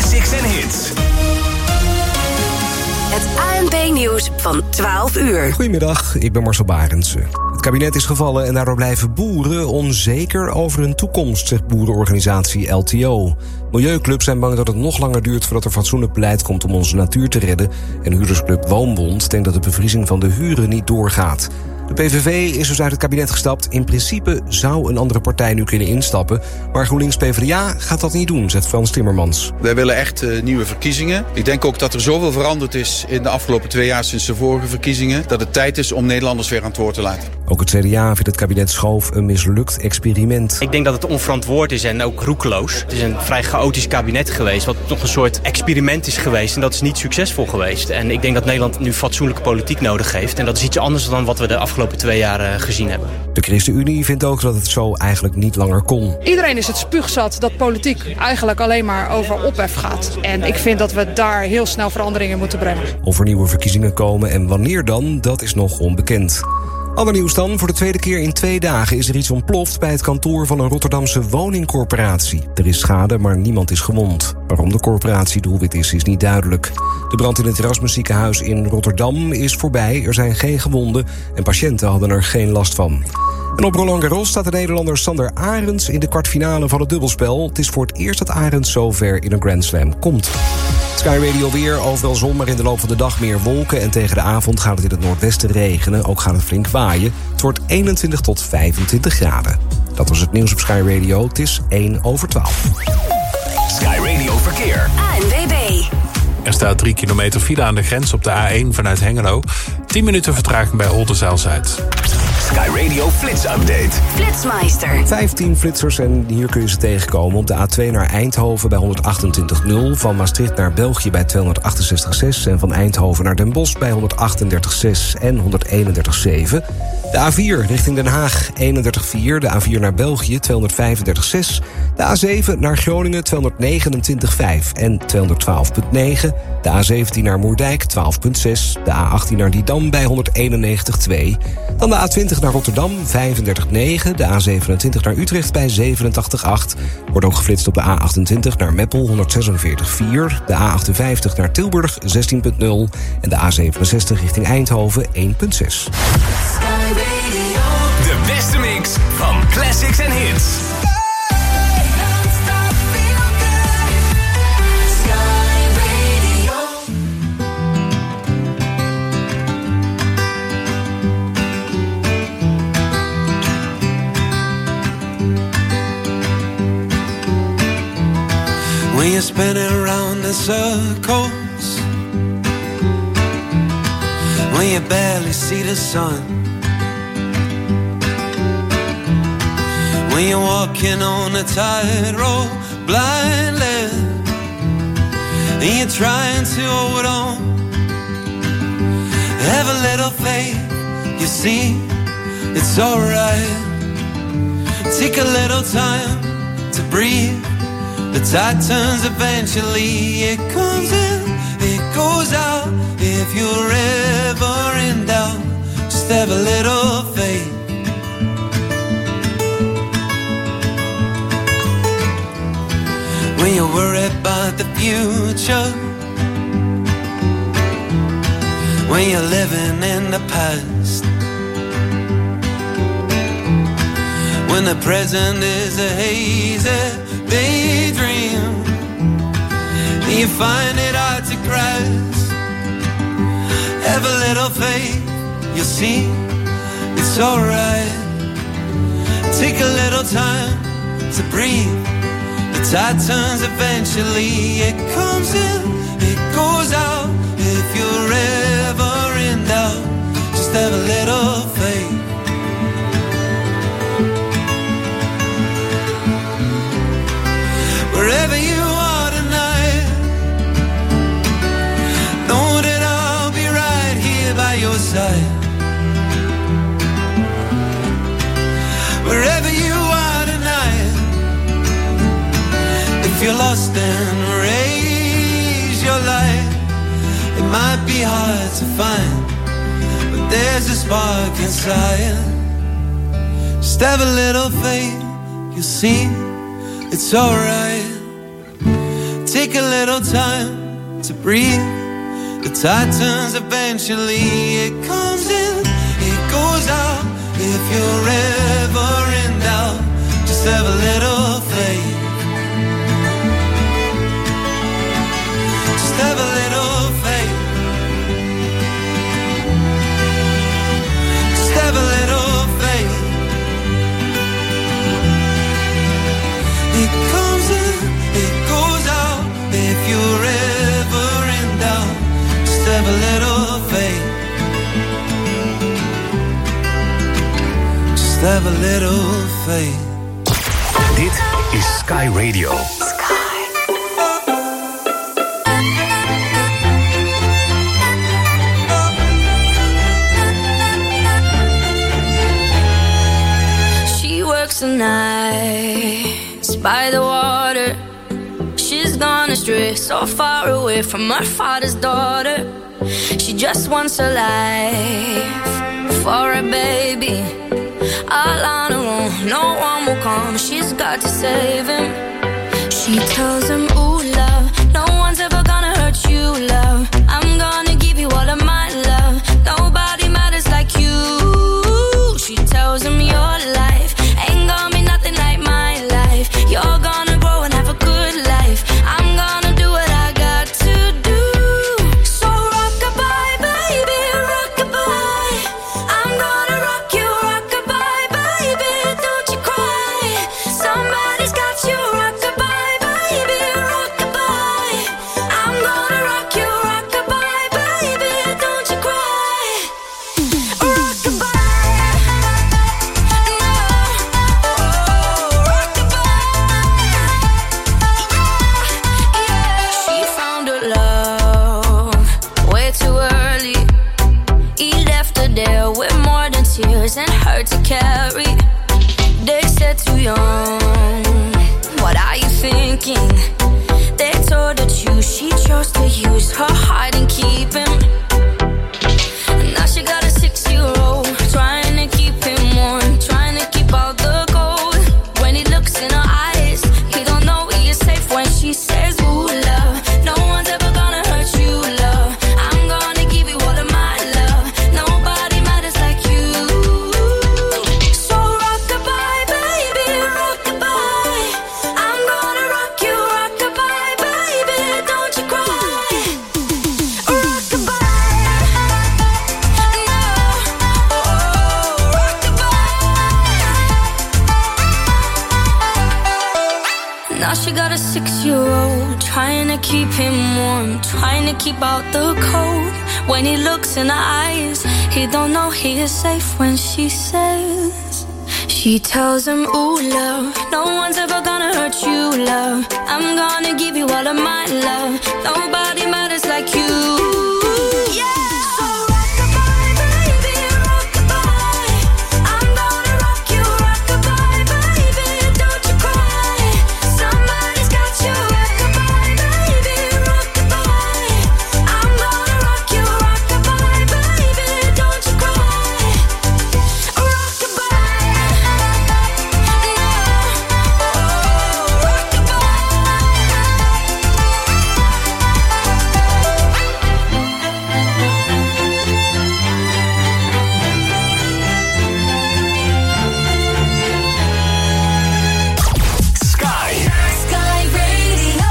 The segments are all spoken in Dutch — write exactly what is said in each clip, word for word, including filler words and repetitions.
Classics en hits. Het A N B-nieuws van twaalf uur. Goedemiddag, ik ben Marcel Barendse. Het kabinet is gevallen en daardoor blijven boeren onzeker over hun toekomst, zegt boerenorganisatie L T O. Milieuclubs zijn bang dat het nog langer duurt voordat er fatsoenlijk beleid komt om onze natuur te redden. En huurdersclub Woonbond denkt dat de bevriezing van de huren niet doorgaat. De P V V is dus uit het kabinet gestapt. In principe zou een andere partij nu kunnen instappen. Maar GroenLinks P v d A gaat dat niet doen, zegt Frans Timmermans. Wij willen echt uh, nieuwe verkiezingen. Ik denk ook dat er zoveel veranderd is in de afgelopen twee jaar sinds de vorige verkiezingen, dat het tijd is om Nederlanders weer aan het woord te laten. Ook het C D A vindt het kabinet Schoof een mislukt experiment. Ik denk dat het onverantwoord is en ook roekeloos. Het is een vrij chaotisch kabinet geweest, wat toch een soort experiment is geweest. En dat is niet succesvol geweest. En ik denk dat Nederland nu fatsoenlijke politiek nodig heeft. En dat is iets anders dan wat we de afgelopen twee jaar gezien hebben. De ChristenUnie vindt ook dat het zo eigenlijk niet langer kon. Iedereen is het spuugzat dat politiek eigenlijk alleen maar over ophef gaat. En ik vind dat we daar heel snel veranderingen moeten brengen. Of er nieuwe verkiezingen komen en wanneer dan, dat is nog onbekend. Ander nieuws dan. Voor de tweede keer in twee dagen is er iets ontploft bij het kantoor van een Rotterdamse woningcorporatie. Er is schade, maar niemand is gewond. Waarom de corporatie doelwit is, is niet duidelijk. De brand in het Erasmus ziekenhuis in Rotterdam is voorbij. Er zijn geen gewonden en patiënten hadden er geen last van. En op Roland Garros staat de Nederlander Sander Arends in de kwartfinale van het dubbelspel. Het is voor het eerst dat Arends zover in een Grand Slam komt. Sky Radio weer, overal zon, maar in de loop van de dag meer wolken. En tegen de avond gaat het in het noordwesten regenen. Ook gaat het flink waaien. Het wordt eenentwintig tot vijfentwintig graden. Dat was het nieuws op Sky Radio. Het is één over twaalf. Sky Radio Verkeer. A N W B. Er staat drie kilometer file aan de grens op de A één vanuit Hengelo. tien minuten vertraging bij Oldenzaal-Zuid. Sky Radio Flits Update. Flitsmeister. vijftien flitsers en hier kun je ze tegenkomen. Op de A twee naar Eindhoven bij honderdachtentwintig komma nul. Van Maastricht naar België bij tweehonderdachtenzestig komma zes. En van Eindhoven naar Den Bosch bij honderdachtendertig komma zes en honderdeenendertig komma zeven. De A vier richting Den Haag eenendertig komma vier. De A vier naar België tweehonderdvijfendertig komma zes. De A zeven naar Groningen tweehonderdnegenentwintig komma vijf en tweehonderdtwaalf komma negen. De A zeventien naar Moerdijk twaalf komma zes. De A achttien naar Didam bij honderdeenennegentig komma twee. Dan de A twintig naar Rotterdam vijfendertig komma negen. De A zevenentwintig naar Utrecht bij zevenentachtig komma acht. Wordt ook geflitst op de A achtentwintig naar Meppel honderdzesenveertig komma vier. De A achtenvijftig naar Tilburg zestien komma nul. En de A zevenenzestig richting Eindhoven één komma zes. De beste mix van classics en hits. When you're spinning around in circles, when you barely see the sun, when you're walking on a tightrope blindly, and you're trying to hold on, have a little faith, you see, it's alright. Take a little time to breathe. The tide turns eventually, it comes in, it goes out. If you're ever in doubt, just have a little faith. When you're worried about the future, when you're living in the past, when the present is a hazy daydream, and you find it hard to grasp, have a little faith, you'll see, it's alright. Take a little time to breathe. The tide turns eventually, it comes in, it goes out. If you're ever in doubt, just have a little faith. Wherever you are tonight, know that I'll be right here by your side. Wherever you are tonight, if you're lost and raise your light. It might be hard to find, but there's a spark inside. Just have a little faith, you'll see, it's alright. Take take a little time to breathe. The tide turns eventually. It comes in, it goes out. If you're ever in doubt, just have a little faith. Just have a little faith. Just have a little faith. It comes in, it goes out. If you're ever in doubt, just have a little faith. Just have a little faith. Dit is Sky Radio. She works the nights by the water. She's gone astray, so far away from her father's daughter. She just wants a life for a baby. All on her own, no one will come. She's got to save him. She tells him, ooh, love, no one's ever gonna hurt you, love. I'm gonna give you all of my love. Nobody matters like you. She tells him, your life ain't gonna be nothing like my life. You're gonna grow and have a good life. I'm gonna do what I got to do. So rock-a-bye, baby, rock-a-bye. I'm gonna rock you, rock-a-bye, baby, don't you cry. Somebody's got you, rock-a-bye, baby, rock-a-bye. I'm gonna rock you, rock-a-bye, baby, don't you cry. Rock-a-bye, no, oh, rock-a-bye, yeah, yeah. She found her love way too early. He left her there with more than tears and hurt to carry. They said too young, what are you thinking? They told her choose, she chose to use her heart and keep him. And now she got a six-year-old, trying to keep him warm, trying to keep out the cold. When he looks in her eyes, he don't know he is safe when she says, ooh, love, no one's ever gonna hurt you, love. I'm gonna give you all of my love. Nobody matters like you. So rock-a-bye, baby, rock-a-bye. I'm gonna rock you, rock-a-bye, baby, don't you cry. Rock-a-bye, no, oh, rock-a-bye. Now she got a six-year-old, trying to keep him warm, trying to keep out the cold. When he looks in her eyes, he don't know he is safe when she says. She tells him, ooh, love, no one's ever gonna hurt you, love. I'm gonna give you all of my love. Nobody matters like you. Yeah. So rock-a-bye, baby, rock-a-bye. I'm gonna rock you, rock-a-bye, baby, don't you cry. Somebody's got you, rock-a-bye, baby, rock-a-bye. I'm gonna rock you, rock-a-bye, baby, don't you cry. Rock-a-bye, no, oh, Sky. Sky Radio.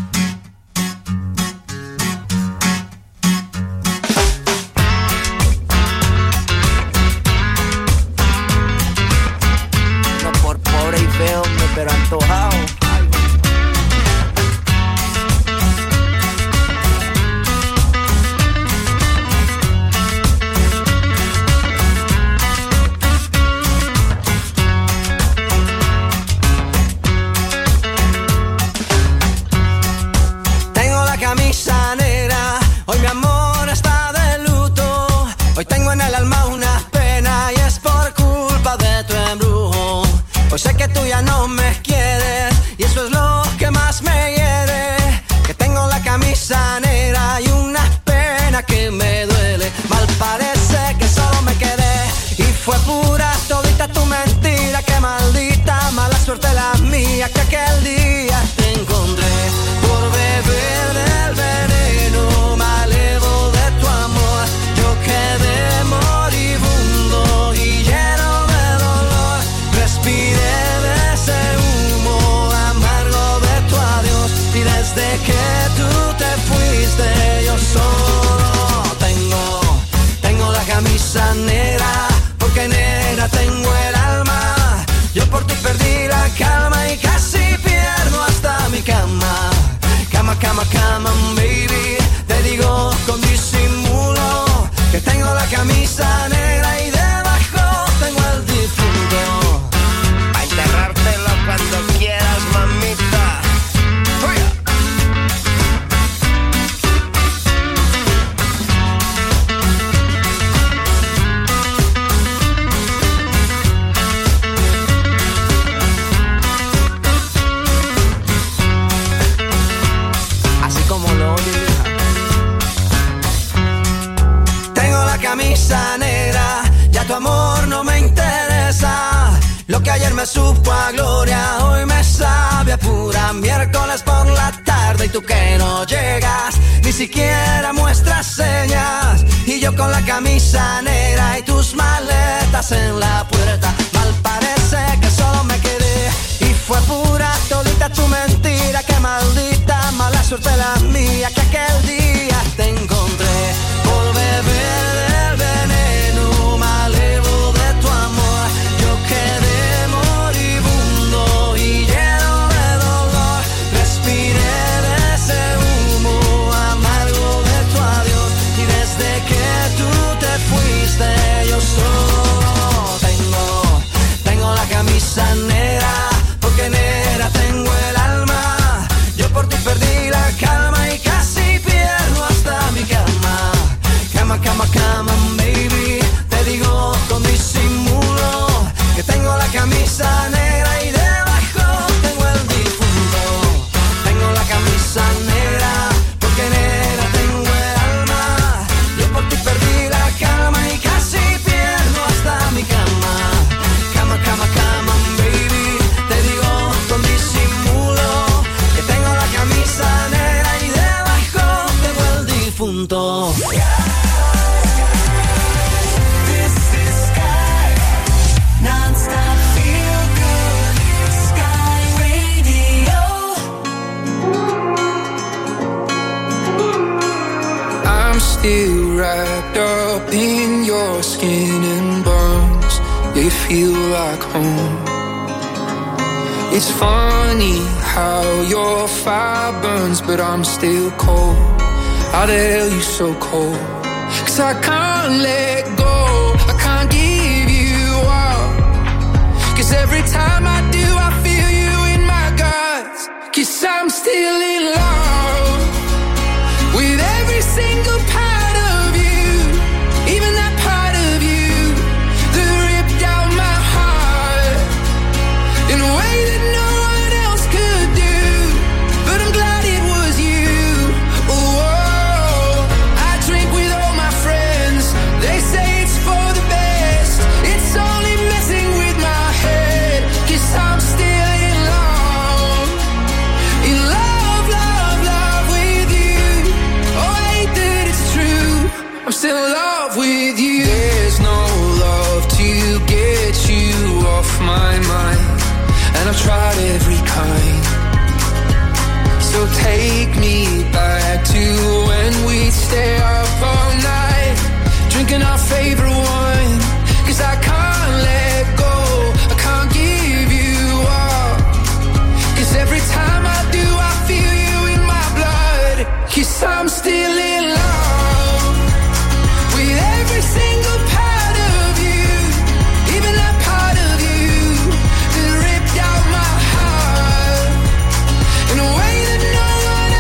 No por pobre y feo, pero antojado. Tengo la camisa negra, hoy mi amor está de luto. Hoy tengo en el alma una pena y es por culpa de tu embrujo. Hoy sé que tú ya no me quieres y eso es lo que más me hiere. Que tengo la camisa negra y una pena que me duele. Mal parece que solo me quedé y fue pura todita tu mentira. Que maldita mala suerte la mía que aquel día te encontré por beber desde que tú te fuiste yo solo tengo, tengo la camisa negra, porque negra tengo el alma. Yo por ti perdí la calma y casi pierdo hasta mi cama. Cama, cama, cama, baby. Te digo con disimulo que tengo la camisa negra y debajo tengo el difunto. A enterrártelo cuando quieras, mamita. Así como lo oye, tengo la camisa negra, ya tu amor no me interesa. Lo que ayer me supo a gloria, hoy me sabe a pura. Miércoles por la tarde y tú que no llegas, ni siquiera muestras señas. Y yo con la camisa negra y tus maletas en la puerta. Mal parece que solo me quedé y fue pura todita tu mentira. Qué maldita mala suerte la mía que aquel día te encontré por beber del veneno malevo de tu amor. Yo quedé moribundo y lleno de dolor. Respiré de ese humo amargo de tu adiós. Y desde que tú te fuiste yo solo tengo, tengo la camisa negra, porque negra tengo el alma. Yo por ti perdí la calma y casi pierdo hasta mi cama. Cama, cama, cama, baby. Te digo con disimulo que tengo la camisa negra y debajo tengo el difunto. Tengo la camisa negra, porque negra tengo el alma. Yo por ti perdí la calma y casi pierdo hasta mi cama. Cama, cama, cama, baby. Te digo con disimulo que tengo la camisa negra y debajo tengo el difunto. Non-stop feel good, Sky Radio. I'm still wrapped up in your skin and bones. They feel like home. It's funny how your fire burns, but I'm still cold. How the hell you so cold? 'Cause I can't let go, I can't give you up. 'Cause every time I do, I feel you in my guts. 'Cause I'm still in love with every single part of you, even that part of you that ripped out my heart in a way that no one else could do. But I'm glad it was you. Oh, I drink with all my friends. They say it's for the best. It's only messing with my head. 'Cause I'm still in love, in love, love, love with you. Oh, I hate that it's true, I'm still in love with you. There's no love to get you off my mind, and I've tried every kind. So take me back to when we'd stay up all night, drinking our favorite wine. 'Cause I can't let go, I can't give you up. 'Cause every time I do, I feel you in my blood. 'Cause I'm still in love with every single part of you, even that part of you that ripped out my heart in a way that no one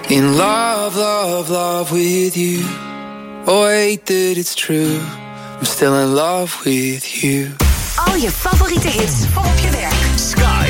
In love, love, love with you. Oh, wait that it's true. I'm still in love with you. Al je favoriete hits voor op je werk. Sky.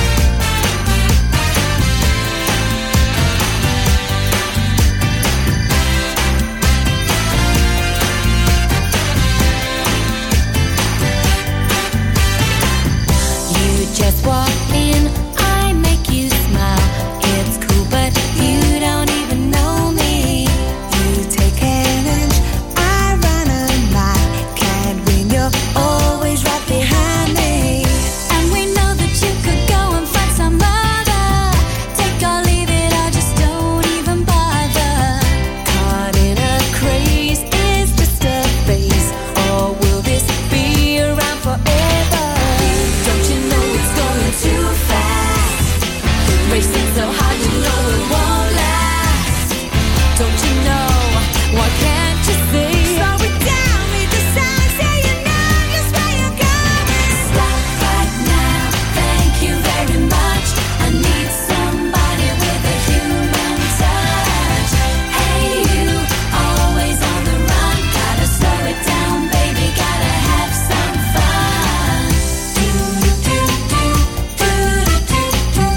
You just walk in, I make you smile. It's cool, but you don't even know me. You take an inch, I run a mile. Can't win, you're always right behind me. And we know that you could go and find some other. Take or leave it, I just don't even bother. Caught in a craze, is just a phase, or will this be around forever? Don't you know it's going too fast? Racing so hard, you know it won't last. Don't you know? Why can't you see? Slow it down, read the signs, say you know just where you're going. Stop right now, thank you very much. I need somebody with a human touch. Hey you, always on the run. Gotta slow it down, baby, gotta have some fun. Do do do do do do do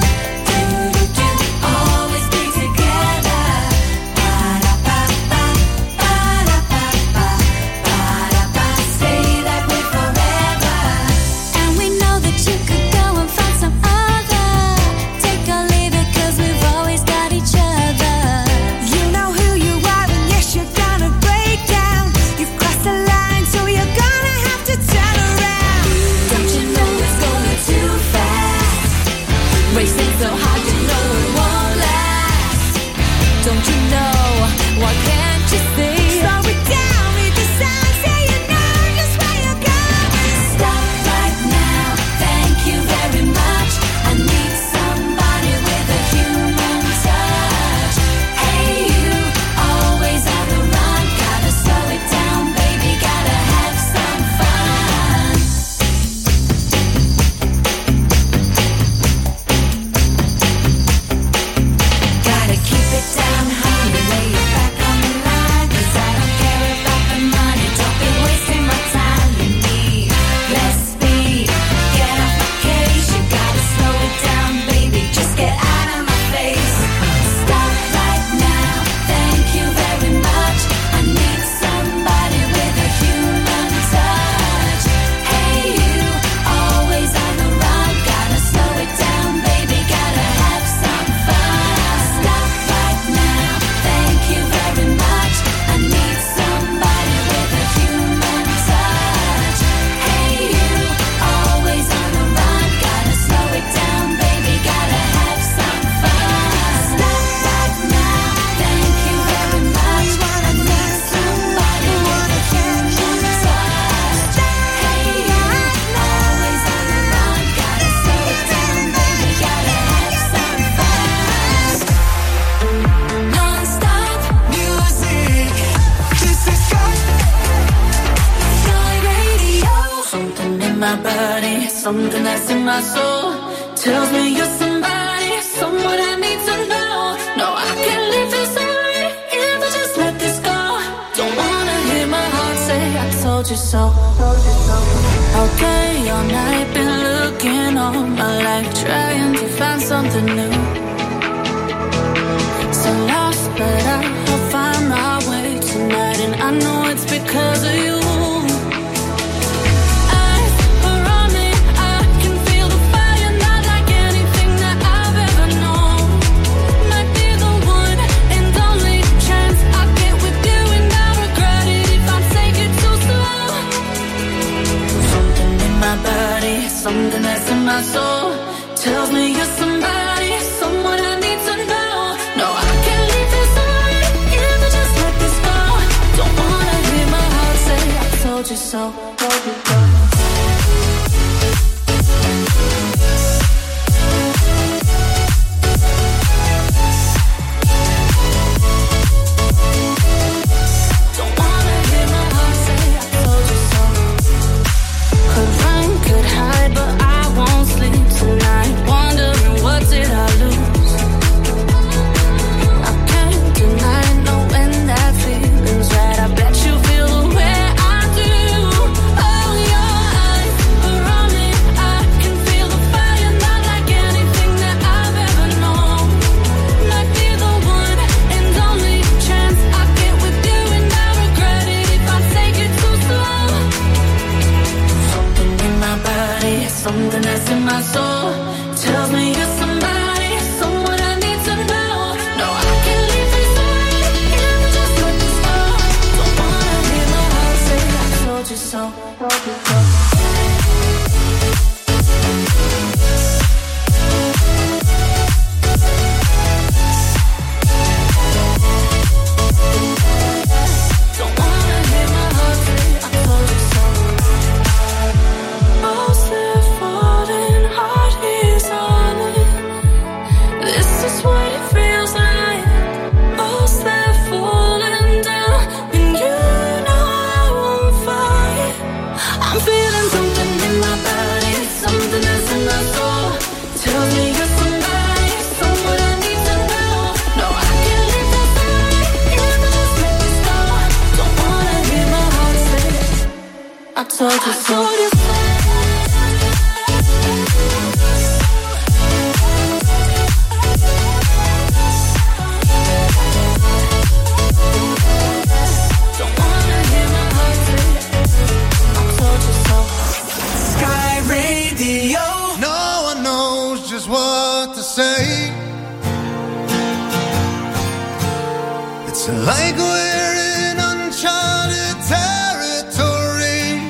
do do. Always be together. Ba da ba ba, ba da ba ba, ba da ba. Stay that way forever. And we know that you could go and find some other. Take or leave it, 'cause we've always got each other. You know who you are, and yes, you're gonna break down. You've crossed the line, so you're gonna have to turn around. Don't you know it's going too fast? Racing so hard, you know it won't last. Don't you know? Why can't you see? Slow it down, read the signs, say you know just where you're going. Stop right now, thank you very much. I need somebody with a human touch. Hey you, always on the run. Gotta slow it down, baby, gotta have some fun. Gotta keep it down, honey, lay it back on the line. 'Cause I don't care about the money, don't be wasting my time. You need less speed, get off my case. You gotta slow it down, baby, just get out of my face. Stop right now, thank you very much. I need somebody with a human touch. Hey you, always on the run. Gotta slow it down, baby, gotta have some fun. Stop right now, thank you very much. I need somebody with a human touch. Hey you, always on the run. Gotta slow it down, baby, gotta have some fun. Stop right now, thank you very much. I need somebody with a human touch. Hey you, always on the run. Gotta slow it down, baby, gotta have some fun. Non-stop music. This is Sky. Sky Radio. Something in my body, something that's in my soul, tells me you're somebody, someone I need to know. No, I can't leave this already if I just let this go. Don't wanna hear my heart say I told you so. Okay, all night been looking all my life, trying to find something new. So lost, but I'll find my way tonight, and I know it's because of you. Eyes are on me, I can feel the fire, not like anything that I've ever known. Might be the one and only chance I get with you, and I regret it if I take it too slow. Something in my body, something that's in my soul, tells me you're somebody, someone I need to know. No, I can't leave this already if I just let this go. Don't wanna hear my heart say I told you so. Told you so. Don't wanna hear my heart say I told you so. Could run, could hide, but I won't sleep tonight, wondering what did I lose. I told you so. What to say? It's like we're in uncharted territory.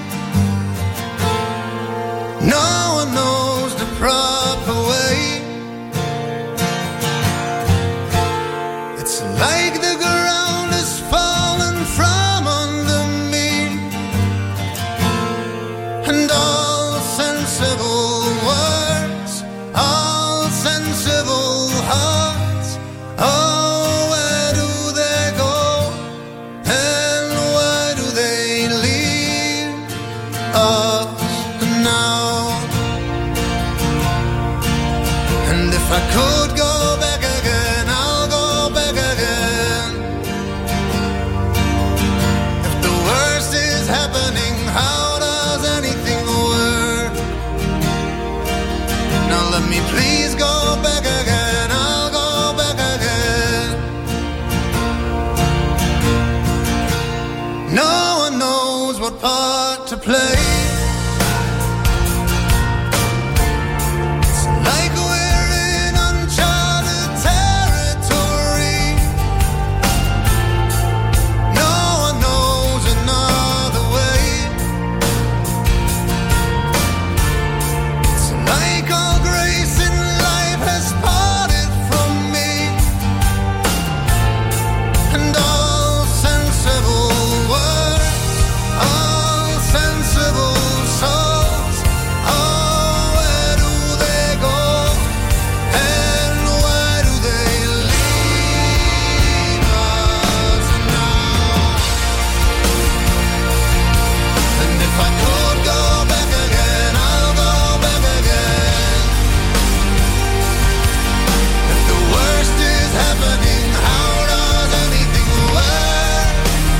No one knows the proper way. It's like the ground is falling from under me, and all sensible words, all sensible hearts, oh, where do they go, and why do they leave us now? And if I could go back again, I'll go back again. If the worst is happening, how does anything work? Now let me please go back again, I'll go back again. No one knows what part to play. It's like we're in uncharted territory. No one knows another way. It's like all grace in life has parted from me, and all sensible words, all sensible souls, oh, where do they go, and why do they leave us now? And if I could go back again, I'll go back again. If the worst is happening, how does anything work?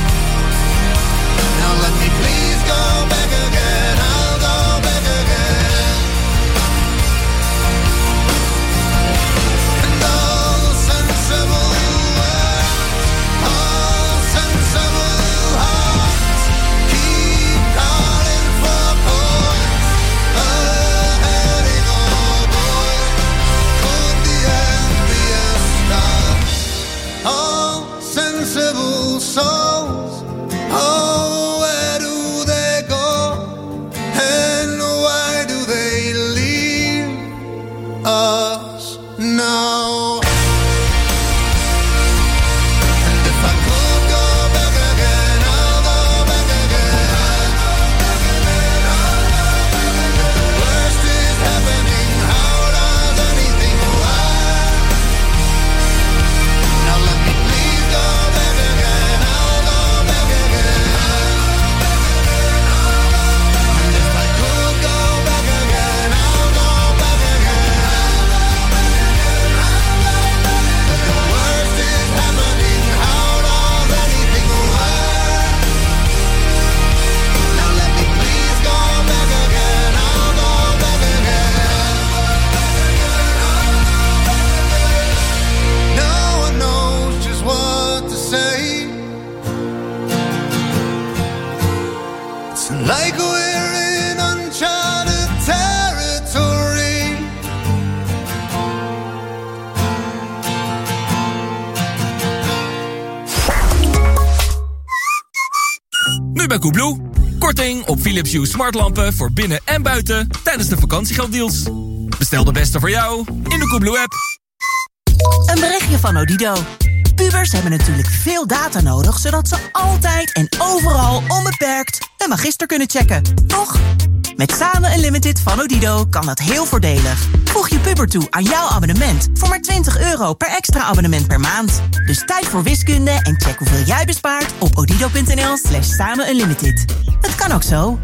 Now let me please go back again, I'll go back again. And all sensible words, all sensible hearts, keep calling for points, a heading overboard. Could the end be a start? All sensible souls, oh, where do they go, and why do they leave us now? And if I could go back again, I'll go back again. If the worst is happening, how does anything work? Now let me please go back again, I'll go back again. And if I could go back again, I'll go back again. If the worst is happening, how does anything work? Now let me please go back again, I'll go back again. No one knows just what to say. It's like we're in uncharted territory. Nu bij Koebloe. Korting op Philips Hue smartlampen voor binnen en buiten tijdens de vakantiegelddeals. Bestel de beste voor jou in de Koebloe-app. Een berichtje van Odido. Pubers hebben natuurlijk veel data nodig, zodat ze altijd en overal onbeperkt een magister kunnen checken. Toch? Met Samen Unlimited van Odido kan dat heel voordelig. Voeg je puber toe aan jouw abonnement voor maar twintig euro per extra abonnement per maand. Dus tijd voor wiskunde en check hoeveel jij bespaart op odido.nl slash samen unlimited. Het kan ook zo.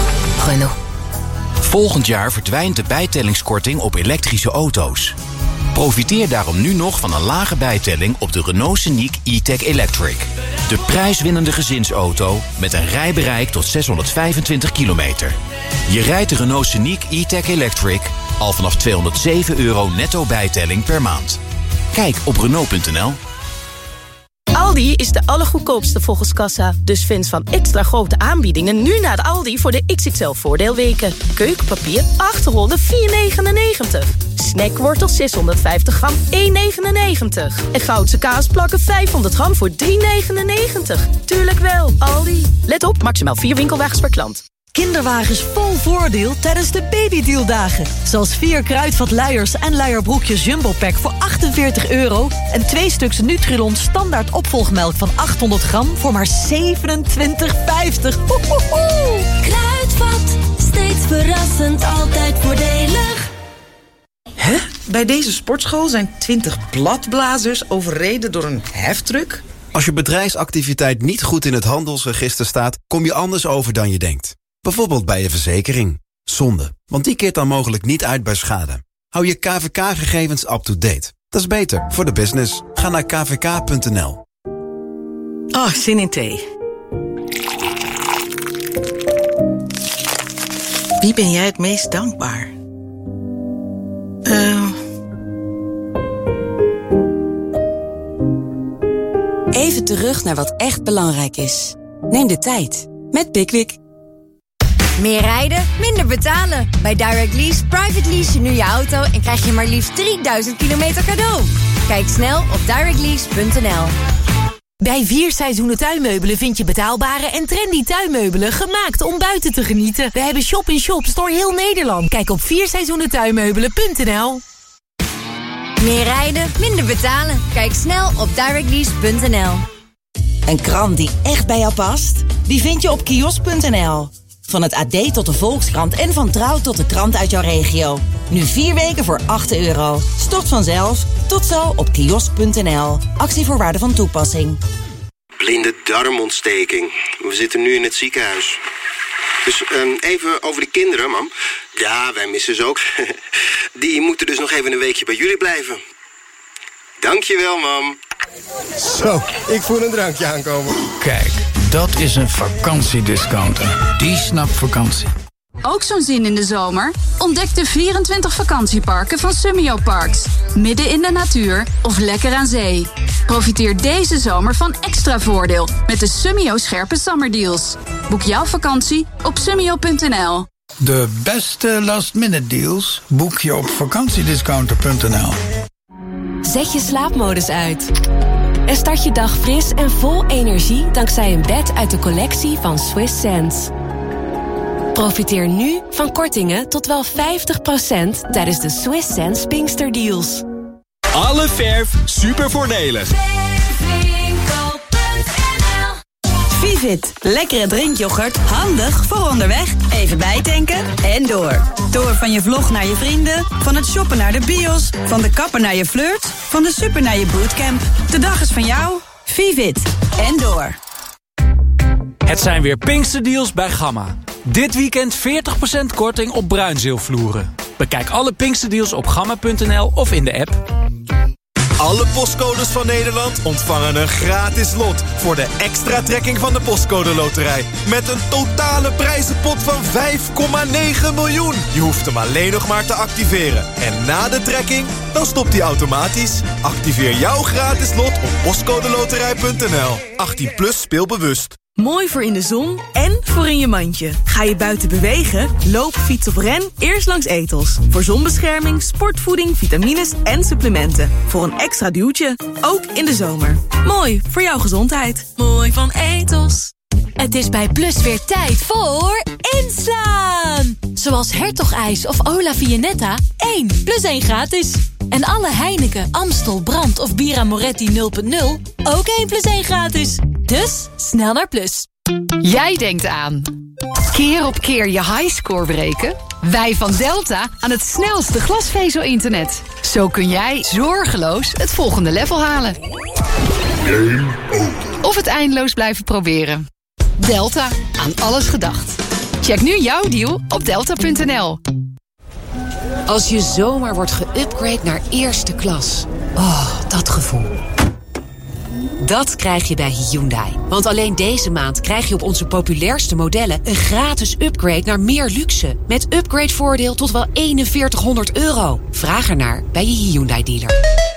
Renault. Volgend jaar verdwijnt de bijtellingskorting op elektrische auto's. Profiteer daarom nu nog van een lage bijtelling op de Renault Scenic e-tech Electric. De prijswinnende gezinsauto met een rijbereik tot zeshonderdvijfentwintig kilometer. Je rijdt de Renault Scenic e-tech Electric al vanaf tweehonderdzeven euro netto bijtelling per maand. Kijk op Renault punt n l. Aldi is de allergoedkoopste volgens kassa. Dus fans van extra grote aanbiedingen nu naar de Aldi voor de X X L voordeelweken. Keukenpapier achterrollen vier negenennegentig. Snackwortel zeshonderdvijftig gram één negenennegentig. En Goudse kaasplakken vijfhonderd gram voor drie negenennegentig. Tuurlijk wel, Aldi. Let op, maximaal vier winkelwagens per klant. Kinderwagens vol voordeel tijdens de babydealdagen. Zoals vier kruidvat luiers en luierbroekjes Jumbo Pack voor achtenveertig euro... en twee stuks Nutrilon standaard opvolgmelk van achthonderd gram voor maar zevenentwintig vijftig. Kruidvat, steeds verrassend, altijd voordelig. Hè? Bij deze sportschool zijn twintig bladblazers overreden door een heftruck? Als je bedrijfsactiviteit niet goed in het handelsregister staat, kom je anders over dan je denkt. Bijvoorbeeld bij je verzekering. Zonde, want die keert dan mogelijk niet uit bij schade. Hou je K V K-gegevens up-to-date. Dat is beter voor de business. Ga naar k v k punt n l. Ah, oh, zin in thee. Wie ben jij het meest dankbaar? Uh... Even terug naar wat echt belangrijk is. Neem de tijd met Pickwick. Meer rijden, minder betalen. Bij Direct Lease private lease je nu je auto en krijg je maar liefst drieduizend kilometer cadeau. Kijk snel op direct lease punt n l. Bij Vier Seizoenen Tuinmeubelen vind je betaalbare en trendy tuinmeubelen gemaakt om buiten te genieten. We hebben shop-in-shops door heel Nederland. Kijk op vier seizoenen tuinmeubelen punt n l. Meer rijden, minder betalen. Kijk snel op direct lease punt n l. Een krant die echt bij jou past? Die vind je op kiosk punt n l. Van het A D tot de Volkskrant en van Trouw tot de krant uit jouw regio. Nu vier weken voor acht euro. Stort vanzelf. Tot zo op kiosk punt n l. Actievoorwaarden van toepassing. Blinde darmontsteking. We zitten nu in het ziekenhuis. Dus um, even over de kinderen, mam. Ja, wij missen ze ook. Die moeten dus nog even een weekje bij jullie blijven. Dankjewel, mam. Zo, ik voel een drankje aankomen. Kijk, dat is een vakantiediscounter. Die snapt vakantie. Ook zo'n zin in de zomer? Ontdek de vierentwintig vakantieparken van Summio Parks. Midden in de natuur of lekker aan zee. Profiteer deze zomer van extra voordeel met de Summio scherpe summerdeals. Boek jouw vakantie op summio punt n l. De beste last-minute deals boek je op vakantiediscounter punt n l. Zet je slaapmodus uit. En start je dag fris en vol energie dankzij een bed uit de collectie van Swiss Sense. Profiteer nu van kortingen tot wel vijftig procent tijdens de Swiss Sense Pinkster Deals. Alle verf super voordelig. Vivit, lekkere drinkyoghurt, handig voor onderweg. Even bijtanken en door. Door van je vlog naar je vrienden, van het shoppen naar de bios, van de kapper naar je flirt, van de super naar je bootcamp. De dag is van jou. Vivit en door. Het zijn weer Pinksterdeals bij Gamma. Dit weekend veertig procent korting op bruinzeelvloeren. Bekijk alle Pinksterdeals op gamma punt n l of in de app. Alle postcodes van Nederland ontvangen een gratis lot voor de extra trekking van de Postcode Loterij. Met een totale prijzenpot van vijf komma negen miljoen. Je hoeft hem alleen nog maar te activeren. En na de trekking, dan stopt hij automatisch. Activeer jouw gratis lot op postcode loterij punt n l. achttien plus speelbewust. Mooi voor in de zon en voor in je mandje. Ga je buiten bewegen? Loop, fiets of ren? Eerst langs Ethos. Voor zonbescherming, sportvoeding, vitamines en supplementen. Voor een extra duwtje, ook in de zomer. Mooi voor jouw gezondheid. Mooi van Ethos. Het is bij Plus weer tijd voor inslaan. Zoals Hertogijs of Ola Vianetta, één plus één gratis. En alle Heineken, Amstel, Brand of Bira Moretti nul punt nul, ook één plus één gratis. Dus snel naar Plus. Jij denkt aan keer op keer je highscore breken? Wij van Delta aan het snelste glasvezel-internet. Zo kun jij zorgeloos het volgende level halen. Game over. Of het eindeloos blijven proberen. Delta, aan alles gedacht. Check nu jouw deal op delta punt n l. Als je zomaar wordt geüpgrade naar eerste klas. Oh, dat gevoel. Dat krijg je bij Hyundai. Want alleen deze maand krijg je op onze populairste modellen een gratis upgrade naar meer luxe. Met upgradevoordeel tot wel eenenveertighonderd euro. Vraag ernaar bij je Hyundai dealer.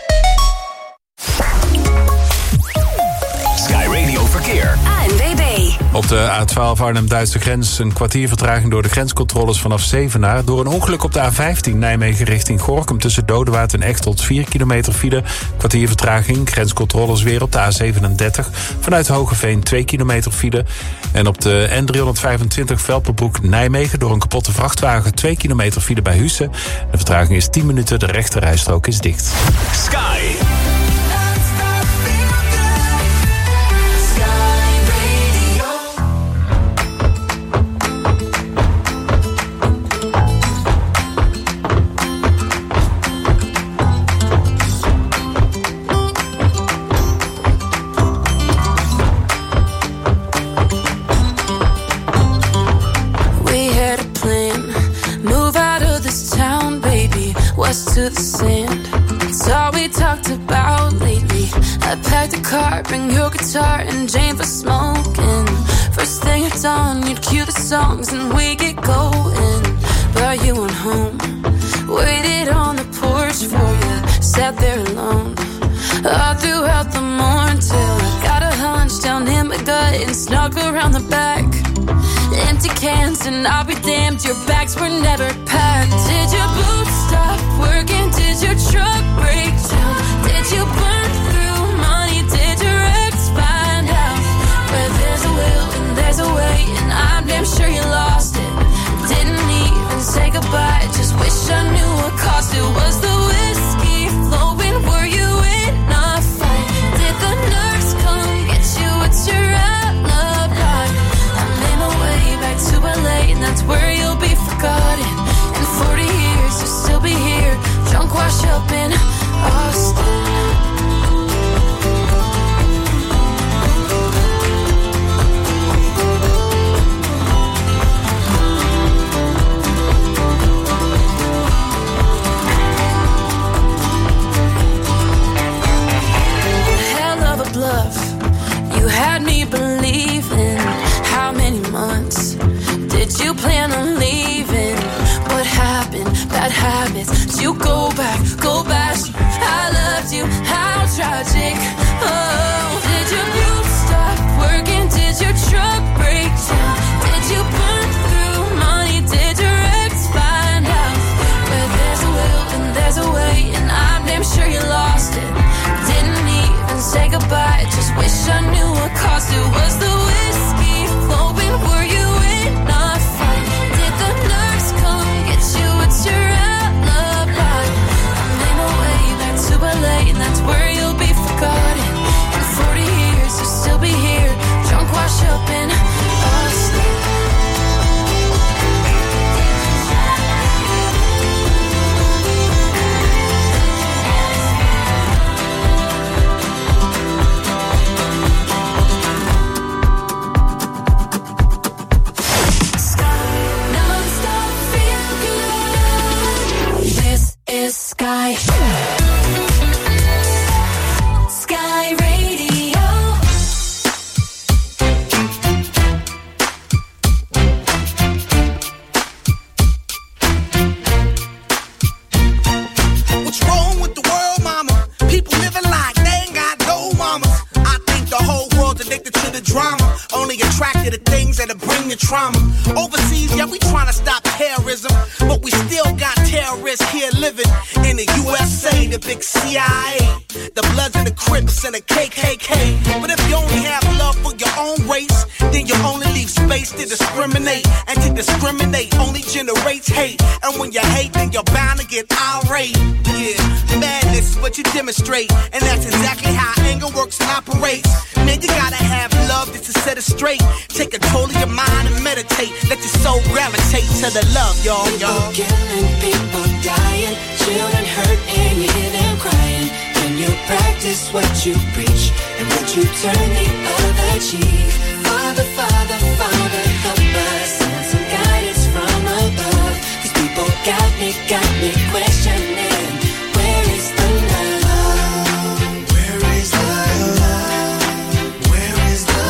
Sky Radio Verkeer. A N W B. Op de A twaalf Arnhem-Duitse grens een kwartier vertraging door de grenscontroles vanaf Zevenaar. Door een ongeluk op de A vijftien Nijmegen richting Gorinchem tussen Dodewaard en Echteld vier kilometer file. Kwartier vertraging, grenscontroles weer op de A zevenendertig. Vanuit Hogeveen twee kilometer file. En op de N driehonderdvijfentwintig Velperbroek-Nijmegen door een kapotte vrachtwagen twee kilometer file bij Husse. De vertraging is tien minuten, de rechterrijstrook is dicht. Sky. To the sand, it's all we talked about lately. I packed a car, bring your guitar and Jane for smoking. First thing at dawn, you'd cue the songs and we get going. But you went home, waited on the porch for you, sat there alone all throughout the morning till I got a hunch down in my gut and snuck around the back. Empty cans and I'll be damned, your bags were never packed. Did your boots stop working? Did your truck break down? Did you burn through money? Did your ex find out? Where there's a will and there's a way, and I'm damn sure you lost it. Didn't even say goodbye, just wish I knew what cost it. Was the whiskey flowing? Were you in a fight? Did the nurse come get you? What's your alibi? I'm in a way back to L A, and that's where you'll be forgotten. In forty years you'll still be here, drunk, washed up in Austin. Hell of a bluff, you had me believing. How many months did you plan on leaving? What happened? Bad habits. Did you go back? Go back. I loved you. How tragic. Oh, did your boots stop working? Did your truck break down? Did you burn through money? Did your ex find out? Where there's a will and there's a way, and I'm damn sure you lost it. Didn't even say goodbye, just wish I knew what cost it. Was the whiskey flowing? Were you in a fight? Did the nurse come get you? What's your alibi? I'm in a way back to L A, and that's where you'll be forgotten. In forty years you'll still be here, drunk, washed up in Austin. Sky. Sky Radio. What's wrong with the world, mama? People living like they ain't got no mamas. I think the whole world's addicted to the drama, only attracted to things that'll bring the trauma. Overseas, yeah, we trying to stop terrorism, but we still got terrorists here living in the U S A, the big C I A, the Bloods and the Crips and the K K K. But if you only have love for your own race, then you only leave space to discriminate, and to discriminate only generates hate. And when you hate, then you're bound to get irate. Yeah, madness is what you demonstrate, and that's exactly how anger works and operates. Man, you gotta have love just to set it straight. Take control of your mind and meditate. Let your soul gravitate to the love, y'all, y'all. People killing, people dying, children hurt and you hear them crying. Can you practice what you preach, and would you turn the other cheek? Father, Father, Father, help us, send some guidance from above. These people got me, got me questioning. Where is the love? Where is the love? Where is the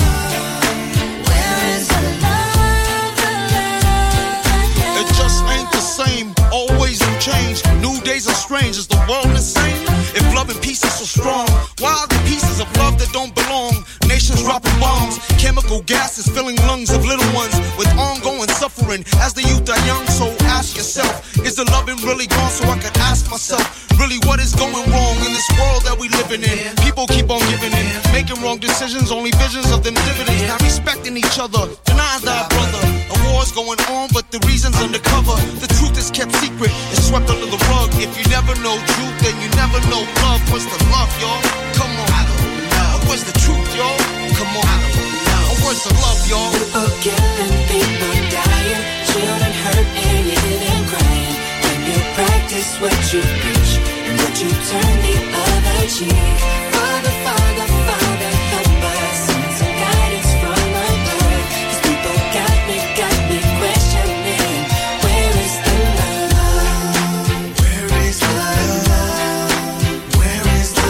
love? Where is the love? The love, the love? It just ain't the same. Always new change. New days are strange. Is the world insane? If love and peace is so strong, why are the pieces of love that don't belong? Nations dropping bombs, chemical gases filling lungs of little ones with ongoing suffering as the youth are young. So ask yourself, is the loving really gone? So I can ask myself, really what is going wrong in this world that we living in? People keep on giving in, making wrong decisions, only visions of them dividends. Not respecting each other, denying thy brother. A war's going on, but the reason's undercover. The truth is kept secret, it's swept under the rug. If you never know truth, then you never know love. What's the love, y'all? Come on. I don't know. What's the truth, y'all? Come on. I don't know. What's the love, y'all? People killing, people dying, children hurt and you hear them crying. When you practice what you preach and what you turn the other cheek. Father, Father, Father, help us. Send some guidance from above. 'Cause people got me, got me questioning. Where is the love? Where is the love? Where is the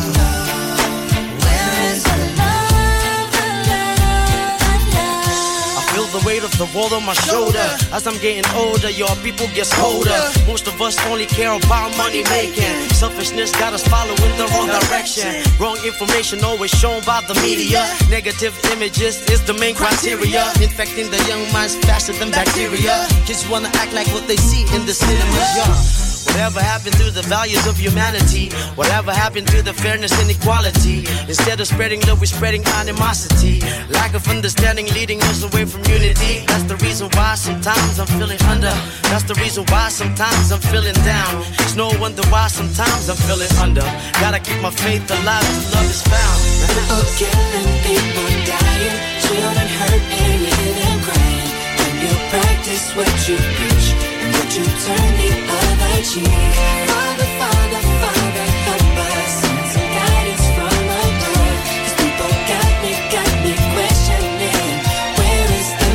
love? Where is the love? The love, the love. I feel the weight of the world on my shoulder. As I'm getting older, your people get colder. Most of us only care about money making. Selfishness got us following the wrong direction. Wrong information always shown by the media. Negative images is the main criteria. Infecting the young minds faster than bacteria. Kids wanna act like what they see in the cinemas, yeah. Whatever happened to the values of humanity? Whatever happened to the fairness and equality? Instead of spreading love, we're spreading animosity. Lack of understanding leading us away from unity. That's the reason why sometimes I'm feeling under. That's the reason why sometimes I'm feeling down. It's no wonder why sometimes I'm feeling under. Gotta keep my faith alive till love is found. People killing, people dying, children hurt and you hear them crying. When you practice what you preach and what you turn the other cheek. Father, Father, Father, help us. Send some guidance from above. 'Cause people got me, got me questioning. Where is the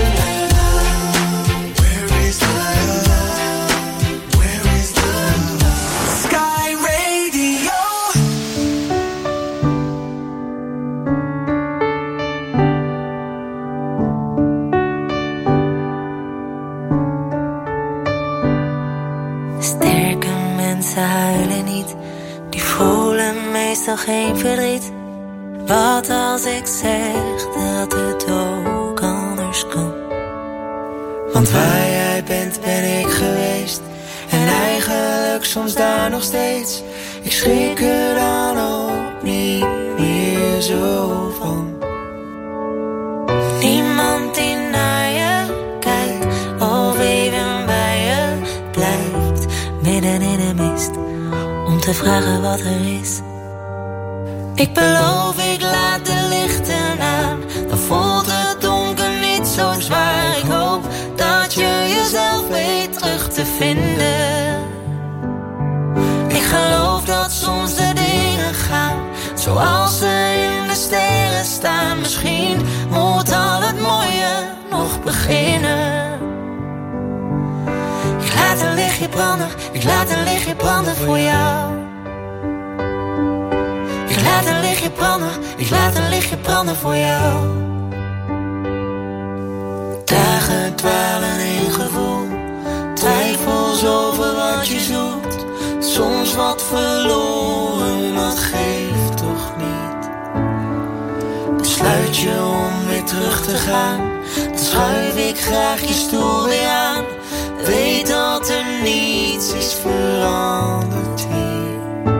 love? Where is the love? Where is the love? Sky Radio. Sterke mensen huilen niet, die voelen meestal geen verdriet. Wat als ik zeg dat het ook anders kan? Want waar jij bent ben ik geweest, en eigenlijk soms daar nog steeds. Ik schrik er dan ook niet meer zo van. Niemand die naar je kijkt of even bij je blijft, midden in de mist, om te vragen wat er is. Ik beloof, ik laat de lichten aan, dan voelt het donker niet zo zwaar. Ik hoop dat je jezelf weet terug te vinden. Ik geloof dat soms de dingen gaan zoals ze in de sterren staan. Misschien moet al het mooie nog beginnen. Ik laat een lichtje branden, ik laat een lichtje branden voor jou. Ik laat een lichtje branden, ik laat een lichtje branden voor jou. Dagen dwalen in gevoel, twijfels over wat je zoekt. Soms wat verloren, dat geeft toch niet. Besluit je om weer terug te gaan, dan schuif ik graag je stoel weer aan. Weet dat er niets is veranderd hier.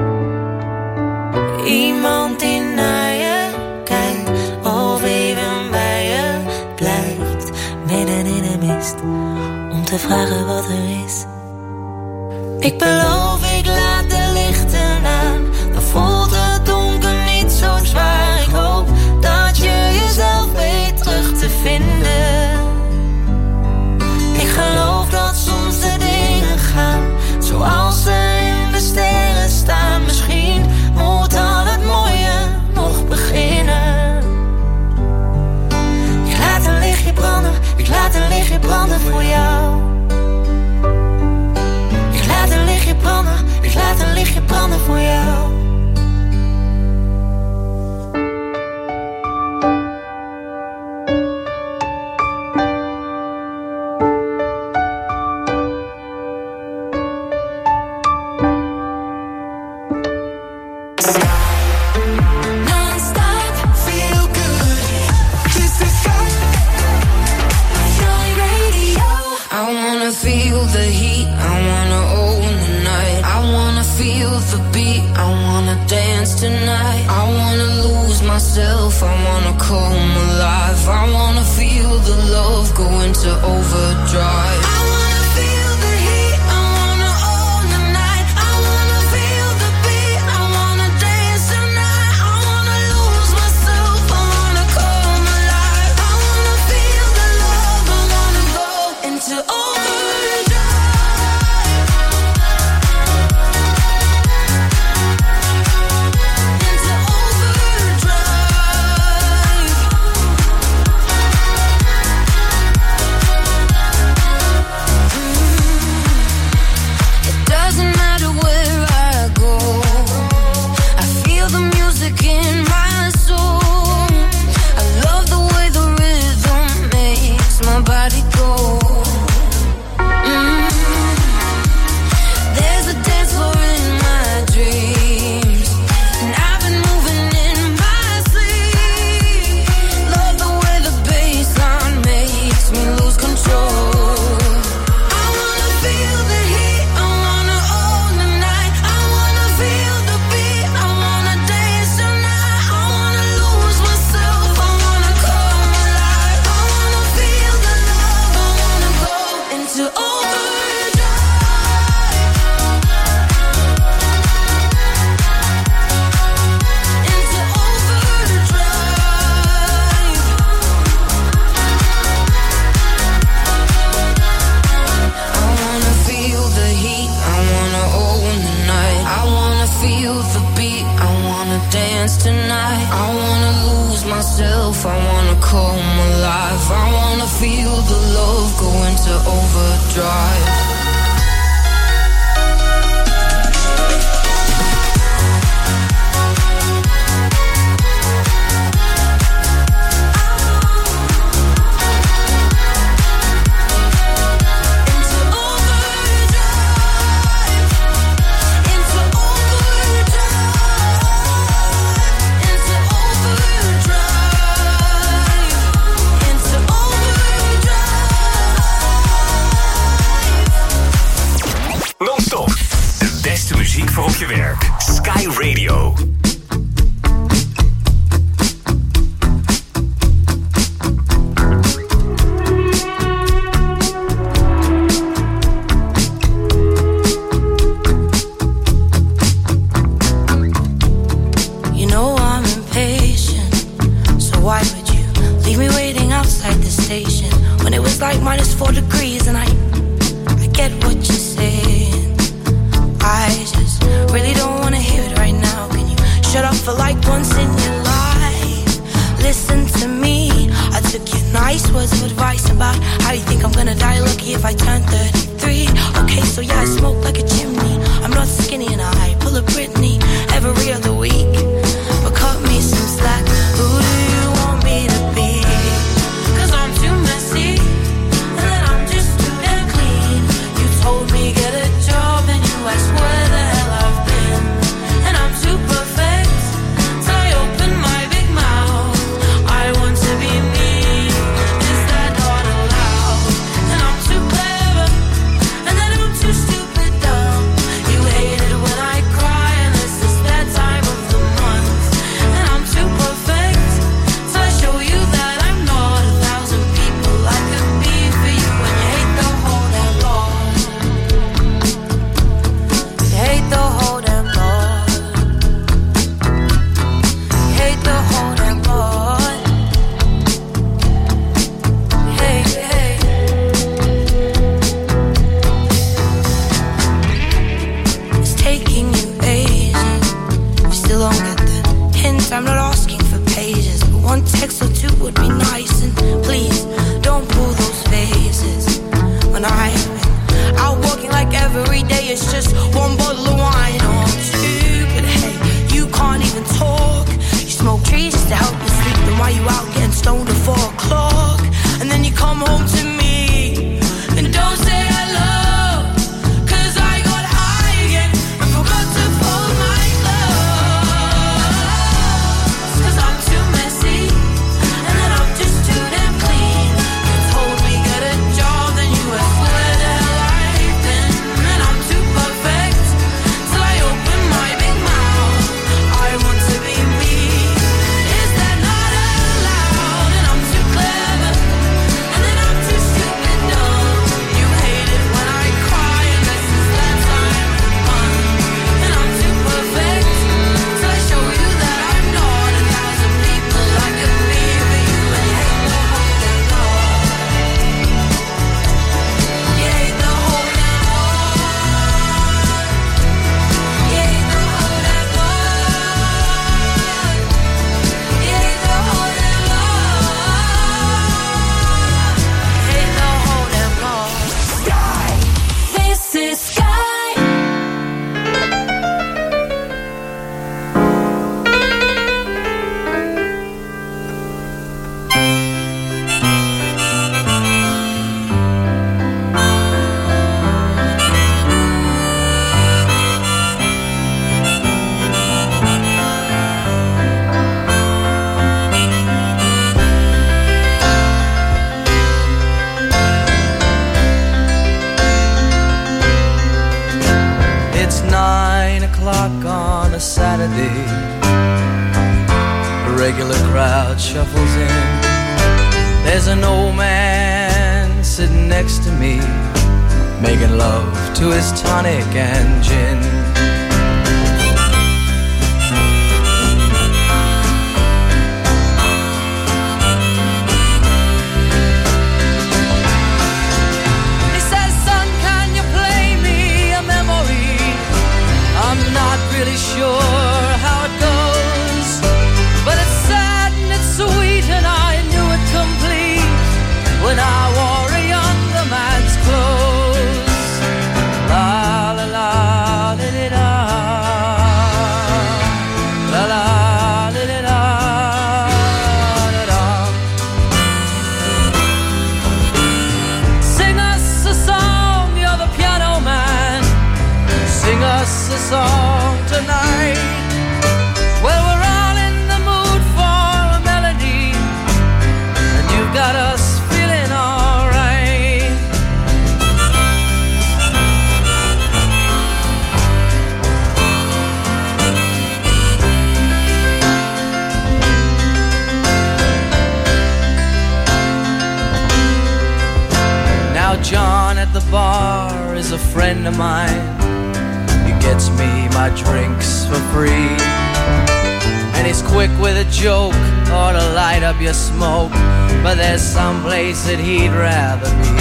Iemand die naar je kijkt of even bij je blijft, midden in de mist, om te vragen wat er is. Ik beloof, ik laat de lichten aan, dan voelt het donker niet zo zwaar. Ik hoop dat je jezelf weet terug te vinden. Ik geloof dat soms de dingen gaan zoals ze in de sterren staan. Misschien moet al het mooie nog beginnen. Ik laat een lichtje branden, ik laat een lichtje branden voor jou. Non-stop, feel good. This is Sky Radio. I wanna feel the heat, I wanna own the night. I wanna feel the beat, I wanna dance tonight. I wanna lose myself, I wanna come alive. I wanna feel the love go into overdrive. I wanna feel the heat, I wanna own the night. I wanna feel the beat, I wanna dance tonight. I wanna lose myself, I wanna come alive. I wanna feel the love, I wanna go into overdrive. Into overdrive. It doesn't matter where I go, I feel the music in my soul. I love the way the rhythm makes my body go. Mm. There's a dance floor in my dreams, and I've been moving in my sleep. Love the way the bassline makes me lose control. I wanna feel the heat, I wanna own the night. I wanna feel the beat, I wanna dance tonight. I wanna lose myself, I wanna come alive. I wanna feel the love, I wanna go into overdrive. Into overdrive. I wanna feel the heat, I wanna own the night. I wanna feel the beat, I wanna dance tonight. I wanna lose myself, I wanna come alive. I wanna feel the love go into overdrive. Into overdrive. Into overdrive. Into overdrive. Into overdrive. Non-stop. De beste muziek voor op je werk. Sky Radio. You know I'm impatient, so why would you leave me waiting outside the station when it was like minus four degrees? And I, I get what you're saying. I just really don't wanna hear it right now. Can you shut up for like once in your life? Listen to me. I took your nice words of advice about how you think I'm gonna die lucky if I turn thirty-three. Okay, so yeah, I smoke like a chimney. I'm not skinny and I pull a Britney every other week. But cut me some slack. Who do you want me to be? 'Cause I'm too messy, and then I'm just too damn clean. You told me get a job and you asked where the hell I've been. And I'm too perfect, so I open my big mouth. I want to be me, is that not allowed? And I'm too clever, and then I'm too stupid dumb. You hate it when I cry, and this is that Saturday. A regular crowd shuffles in. There's an old man sitting next to me, making love to his tonic and gin. He says, son, can you play me a memory? I'm not really sure how it goes, but it's sad and it's sweet and I knew it complete when I wore a younger man's clothes. La la la li li da, la la li li da, da da. Sing us a song, you're the piano man. Sing us a song tonight. Well, we're all in the mood for a melody, and you've got us feeling alright. Now John at the bar is a friend of mine. He gets me my drinks for free, and he's quick with a joke or to light up your smoke, but there's some place that he'd rather be.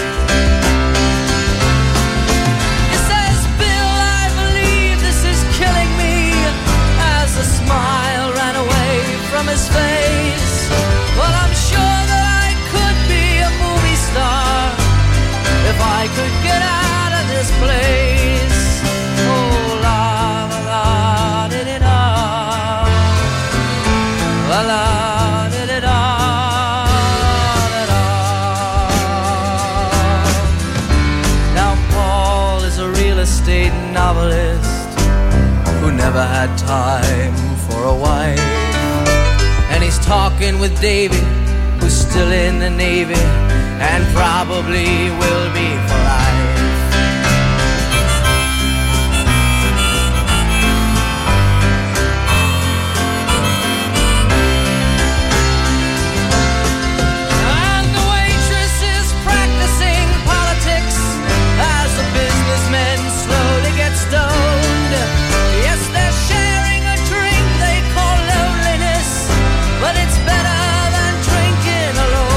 He says, Bill, I believe this is killing me, as a smile ran away from his face. Well, I'm sure that I could be a movie star if I could get out of this place. Oh, la la la di di da, la la di di da, da da. Now Paul is a real estate novelist who never had time for a wife, and he's talking with David, who's still in the Navy and probably will be for life. And the waitress is practicing politics as the businessmen slowly get stoned. Yes, they're sharing a drink they call loneliness, but it's better than drinking alone.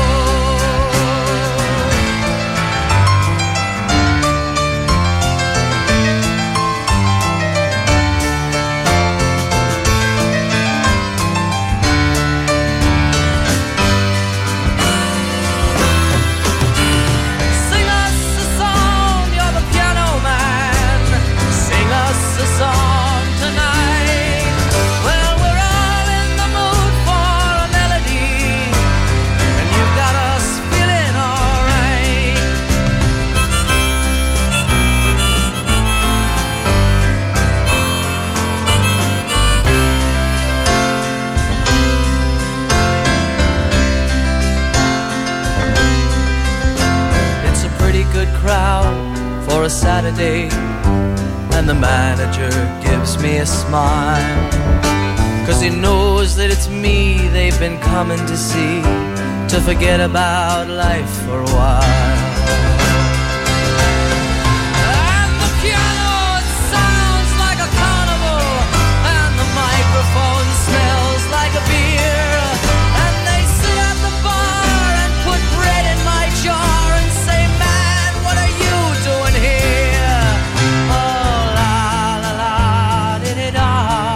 Sing us a song, you're the piano man. Sing us a song tonight. Well, we're all in the mood for a melody, and you've got us feeling alright. It's a pretty good crowd for a Saturday, and the manager gives me a smile, 'cause he knows that it's me they've been coming to see, to forget about life for a while. And the piano, it sounds like a carnival, and the microphone smells like a beer, and they sit at the bar and put bread in my jar and say, man, what are you doing here? Oh, la la la di di da,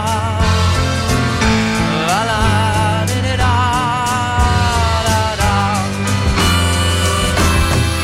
la la di di da, da da.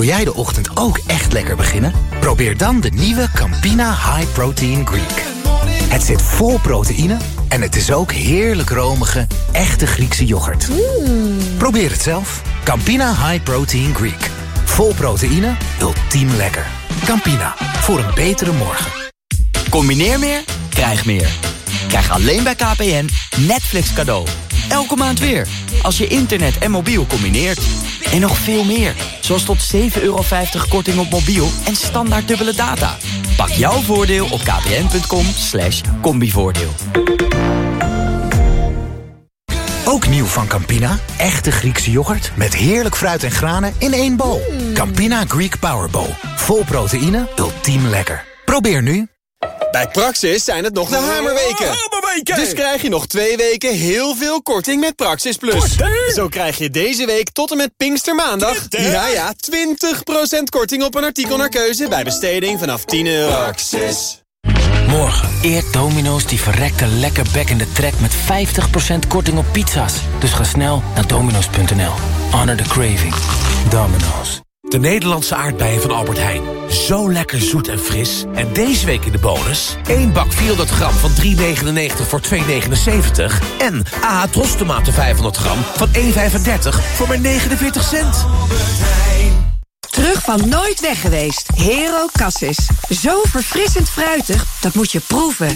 Wil jij de ochtend ook echt lekker beginnen? Probeer dan de nieuwe Campina High Protein Greek. Het zit vol proteïne en het is ook heerlijk romige, echte Griekse yoghurt. Mm. Probeer het zelf. Campina High Protein Greek. Vol proteïne, ultiem lekker. Campina, voor een betere morgen. Combineer meer, krijg meer. Krijg alleen bij K P N Netflix cadeau. Elke maand weer, als je internet en mobiel combineert. En nog veel meer, zoals tot zeven euro vijftig korting op mobiel en standaard dubbele data. Pak jouw voordeel op kpn.com slash combivoordeel. Ook nieuw van Campina, echte Griekse yoghurt met heerlijk fruit en granen in één bol. Mm. Campina Greek Power Bowl. Vol proteïne, ultiem lekker. Probeer nu. Bij Praxis zijn het nog de hamerweken. hamerweken. Dus krijg je nog twee weken heel veel korting met Praxis Plus. Korting? Zo krijg je deze week tot en met Pinkstermaandag... ja ja, twintig procent korting op een artikel naar keuze... bij besteding vanaf tien euro. Praxis. Morgen eert Domino's die verrekte lekker bekkende trek met vijftig procent korting op pizza's. Dus ga snel naar dominos punt n l. Honor the craving. Domino's. De Nederlandse aardbeien van Albert Heijn. Zo lekker zoet en fris. En deze week in de bonus... één bak vierhonderd gram van drie negenennegentig voor twee negenenzeventig. En A H Tros tomaten vijfhonderd gram van één vijfendertig voor maar negenenveertig cent. Terug van nooit weg geweest. Hero Cassis. Zo verfrissend fruitig, dat moet je proeven.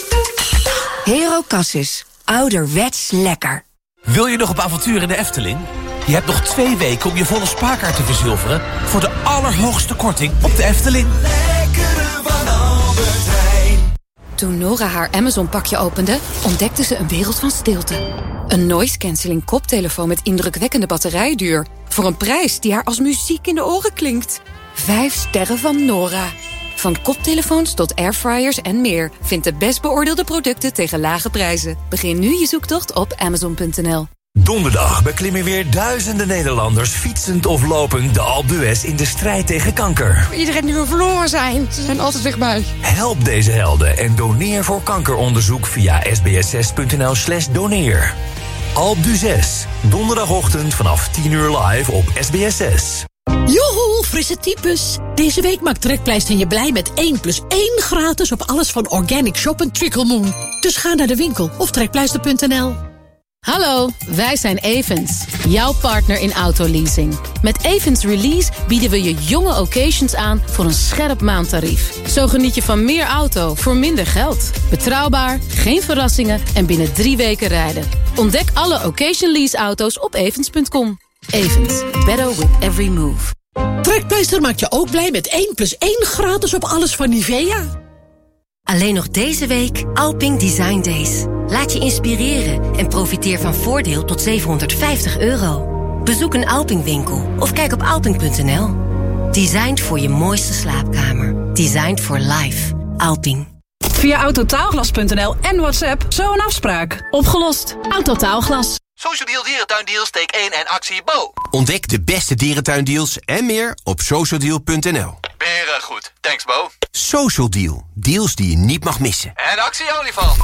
Hero Cassis. Ouderwets lekker. Wil je nog op avontuur in de Efteling? Je hebt nog twee weken om je volle spaarkaart te verzilveren... voor de allerhoogste korting op de Efteling. Lekkere van Albert Heijn. Toen Nora haar Amazon-pakje opende, ontdekte ze een wereld van stilte. Een noise-canceling koptelefoon met indrukwekkende batterijduur. Voor een prijs die haar als muziek in de oren klinkt. Vijf sterren van Nora. Van koptelefoons tot airfryers en meer. Vind de best beoordeelde producten tegen lage prijzen. Begin nu je zoektocht op amazon punt n l. Donderdag beklimmen weer duizenden Nederlanders fietsend of lopend de Alpe d'Huez in de strijd tegen kanker. Iedereen die we verloren zijn, ze zijn altijd dichtbij. Help deze helden en doneer voor kankeronderzoek via sbs punt n l slash doneer. Alpe d'Huez, donderdagochtend vanaf tien uur live op S B S zes. Joehoe, frisse types. Deze week maakt Trekpleister je blij met één plus één gratis op alles van Organic Shop en Tricklemoon. Dus ga naar de winkel of trekpleister punt n l. Hallo, wij zijn Avens, jouw partner in autoleasing. Met Avens Release bieden we je jonge occasions aan voor een scherp maandtarief. Zo geniet je van meer auto voor minder geld. Betrouwbaar, geen verrassingen en binnen drie weken rijden. Ontdek alle occasion lease auto's op avens punt com. Avens, better with every move. Trekpleister maakt je ook blij met één plus één gratis op alles van Nivea. Alleen nog deze week Alping Design Days. Laat je inspireren en profiteer van voordeel tot zevenhonderdvijftig euro. Bezoek een Alping-winkel of kijk op alping punt n l. Designed voor je mooiste slaapkamer. Designed for life. Alping. Via autotaalglas punt n l en WhatsApp zo een afspraak. Opgelost. Autotaalglas. Social Deal Dierentuindeal steek één en actie Bo. Ontdek de beste dierentuindeals en meer op social deal punt n l. Beren goed. Thanks Bo. Social Deal. Deals die je niet mag missen. En actie olifant.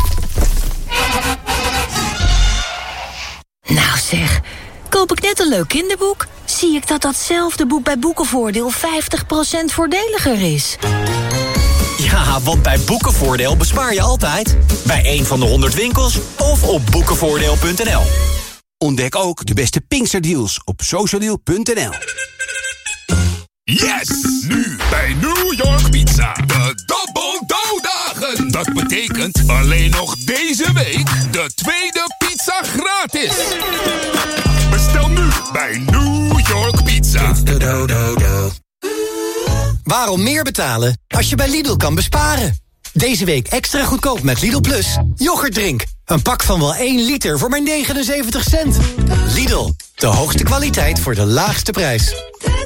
Nou zeg, koop ik net een leuk kinderboek... zie ik dat datzelfde boek bij Boekenvoordeel vijftig procent voordeliger is. Ja, want bij Boekenvoordeel bespaar je altijd. Bij een van de honderd winkels of op boekenvoordeel punt n l. Ontdek ook de beste Pinksterdeals op social deal punt n l. Yes! Nu bij New York Pizza. De Double Dough Dagen. Dat betekent alleen nog deze week de tweede pizza gratis. Bestel nu bij New York Pizza. Waarom meer betalen als je bij Lidl kan besparen? Deze week extra goedkoop met Lidl Plus. Yoghurtdrink. Een pak van wel één liter voor maar negenenzeventig cent. Lidl, de hoogste kwaliteit voor de laagste prijs.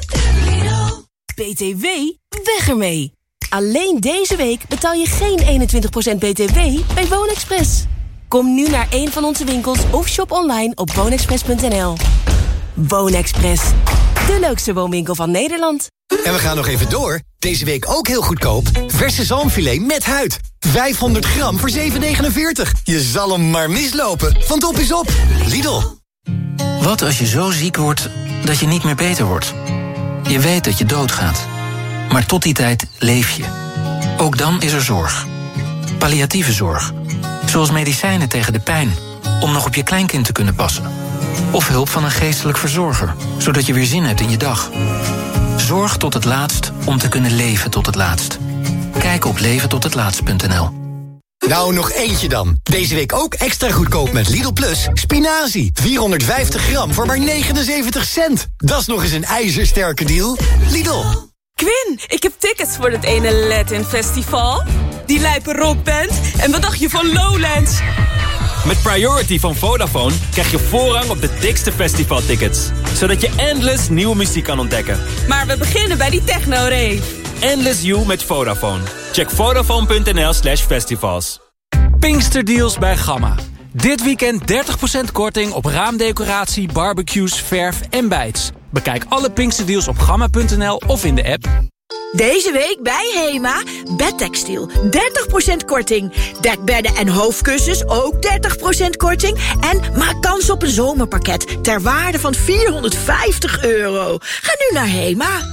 B T W? Weg ermee! Alleen deze week betaal je geen eenentwintig procent B T W bij WoonExpress. Kom nu naar een van onze winkels of shop online op woonexpress punt n l. WoonExpress, de leukste woonwinkel van Nederland. En we gaan nog even door. Deze week ook heel goedkoop. Verse zalmfilet met huid. vijfhonderd gram voor zeven negenenveertig. Je zal hem maar mislopen, want op is op. Lidl. Wat als je zo ziek wordt dat je niet meer beter wordt? Je weet dat je doodgaat. Maar tot die tijd leef je. Ook dan is er zorg. Palliatieve zorg. Zoals medicijnen tegen de pijn. Om nog op je kleinkind te kunnen passen. Of hulp van een geestelijk verzorger. Zodat je weer zin hebt in je dag. Zorg tot het laatst om te kunnen leven tot het laatst. Kijk op leven tot het laatst punt n l. Nou, nog eentje dan. Deze week ook extra goedkoop met Lidl Plus. Spinazie, vierhonderdvijftig gram voor maar negenenzeventig cent. Dat is nog eens een ijzersterke deal. Lidl. Quinn, ik heb tickets voor het ene Latin Festival. Die lijpe rockband. En wat dacht je van Lowlands? Met Priority van Vodafone krijg je voorrang op de dikste festivaltickets. Zodat je endless nieuwe muziek kan ontdekken. Maar we beginnen bij die techno-rave. Endless You met Vodafone. Check vodafone punt n l slash festivals. Pinksterdeals bij Gamma. Dit weekend dertig procent korting op raamdecoratie, barbecues, verf en bijts. Bekijk alle Pinksterdeals op gamma punt n l of in de app. Deze week bij HEMA, bedtextiel, dertig procent korting. Dekbedden en hoofdkussens, ook dertig procent korting. En maak kans op een zomerpakket ter waarde van vierhonderdvijftig euro. Ga nu naar HEMA.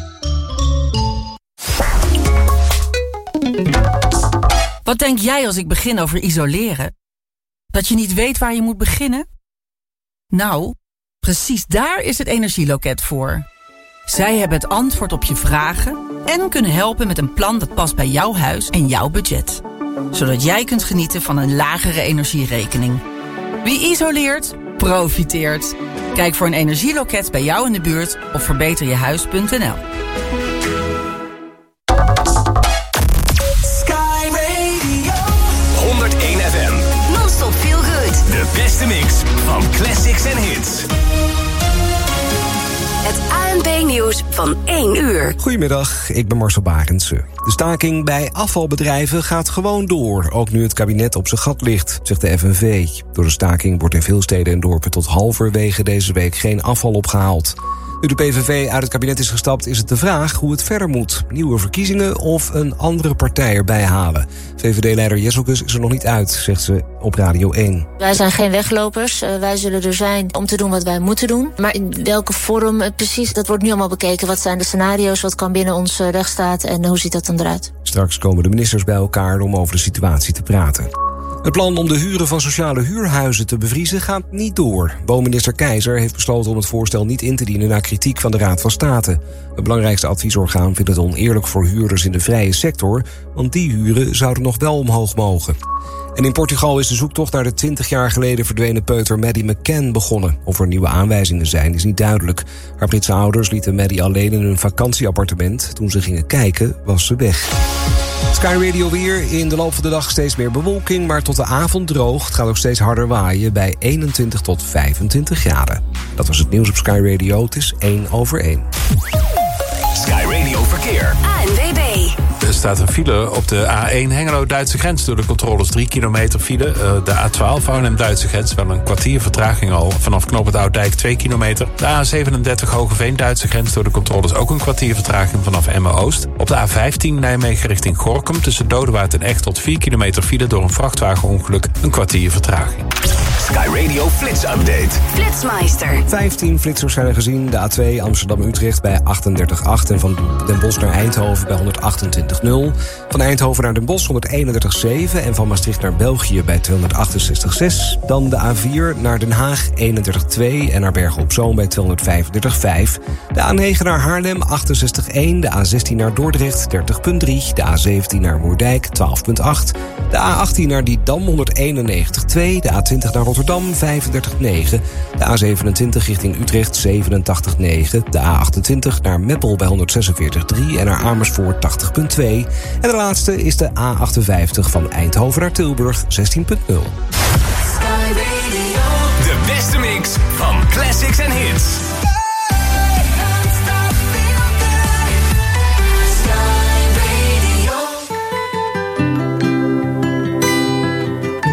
Wat denk jij als ik begin over isoleren? Dat je niet weet waar je moet beginnen? Nou, precies daar is het Energieloket voor. Zij hebben het antwoord op je vragen en kunnen helpen met een plan dat past bij jouw huis en jouw budget. Zodat jij kunt genieten van een lagere energierekening. Wie isoleert, profiteert. Kijk voor een energieloket bij jou in de buurt op verbeter je huis punt n l. Sky Radio honderdéén F M. Non-stop feel good. De beste mix van classics en hits. Het A N B-nieuws van één uur. Goedemiddag, ik ben Marcel Barendse. De staking bij afvalbedrijven gaat gewoon door, ook nu het kabinet op zijn gat ligt, zegt de F N V. Door de staking wordt in veel steden en dorpen tot halverwege deze week geen afval opgehaald. Nu de P V V uit het kabinet is gestapt, is het de vraag hoe het verder moet. Nieuwe verkiezingen of een andere partij erbij halen. V V D-leider Jesselkus is er nog niet uit, zegt ze op Radio één. Wij zijn geen weglopers. Uh, wij zullen er zijn om te doen wat wij moeten doen. Maar in welke vorm uh, precies, dat wordt nu allemaal bekeken. Wat zijn de scenario's, wat kan binnen onze rechtsstaat en hoe ziet dat dan eruit? Straks komen de ministers bij elkaar om over de situatie te praten. Het plan om de huren van sociale huurhuizen te bevriezen gaat niet door. Woonminister Keizer heeft besloten om het voorstel niet in te dienen na kritiek van de Raad van State. Het belangrijkste adviesorgaan vindt het oneerlijk voor huurders in de vrije sector, want die huren zouden nog wel omhoog mogen. En in Portugal is de zoektocht naar de twintig jaar geleden verdwenen peuter Maddie McCann begonnen. Of er nieuwe aanwijzingen zijn, is niet duidelijk. Haar Britse ouders lieten Maddie alleen in een vakantieappartement. Toen ze gingen kijken, was ze weg. Sky Radio weer. In de loop van de dag steeds meer bewolking, maar tot de avond droog. Het gaat ook steeds harder waaien bij eenentwintig tot vijfentwintig graden. Dat was het nieuws op Sky Radio. Het is één over één. Sky Radio Verkeer. A N W B. Er staat een file op de A één Hengelo-Duitse grens door de controles. drie kilometer file. De A twaalf Arnhem-Duitse grens wel een kwartier vertraging al. Vanaf knooppunt Ouddijk twee kilometer. De A zevenendertig Hogeveen-Duitse grens door de controles ook een kwartier vertraging vanaf Emmen-Oost. Op de A vijftien Nijmegen richting Gorinchem tussen Dodewaard en Echteld vier kilometer file door een vrachtwagenongeluk. Een kwartier vertraging. Sky Radio Flits Update. Flitsmeister. vijftien flitsers zijn er gezien. De A twee Amsterdam-Utrecht bij achtendertig komma acht en van Den Bosch naar Eindhoven bij honderdachtentwintig komma nul. Van Eindhoven naar Den Bosch honderdeenendertig komma zeven en van Maastricht naar België bij tweehonderdachtenzestig komma zes. Dan de A vier naar Den Haag eenendertig komma twee en naar Bergen op Zoom bij tweehonderdvijfendertig komma vijf. De A negen naar Haarlem achtenzestig komma één. De A zestien naar Dordrecht dertig komma drie. De A zeventien naar Moerdijk twaalf komma acht. De A achttien naar Didam honderdeenennegentig komma twee. De A twintig naar Rotterdam vijfendertig komma negen. De A zevenentwintig richting Utrecht zevenentachtig komma negen. De A achtentwintig naar Meppel bij honderdzesenveertig komma drie en naar Amersfoort tachtig komma twee. En de laatste is de A achtenvijftig van Eindhoven naar Tilburg zestien komma nul. De beste mix van classics en hits.